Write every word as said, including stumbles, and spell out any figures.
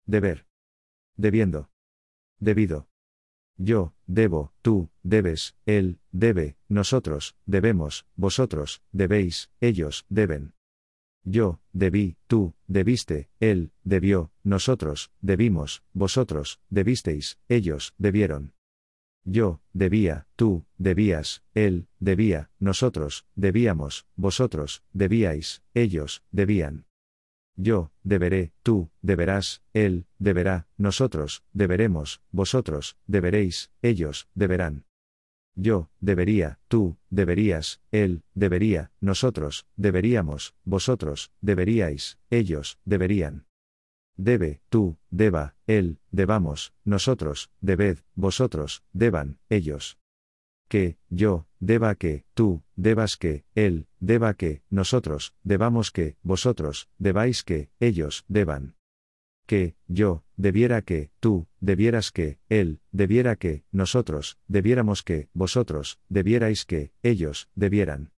deber. Debiendo. Debido. Yo, debo, tú, debes, él, debe, nosotros, debemos, vosotros, debéis, ellos, deben. Yo, debí, tú, debiste, él, debió, nosotros, debimos, vosotros, debisteis, ellos, debieron. Yo, debía, tú, debías, él, debía, nosotros, debíamos, vosotros, debíais, ellos, debían. Yo, deberé, tú, deberás, él, deberá, nosotros, deberemos, vosotros, deberéis, ellos, deberán. Yo, debería, tú, deberías, él, debería, nosotros, deberíamos, vosotros, deberíais, ellos, deberían. Debe, tú, deba, él, debamos, nosotros, debed, vosotros, deban, ellos. Que, yo, deba que, tú, debas que, él, deba que, nosotros, debamos que, vosotros, debáis que, ellos, deban. Que, yo, debiera que, tú, debieras que, él, debiera que, nosotros, debiéramos que, vosotros, debierais que, ellos, debieran.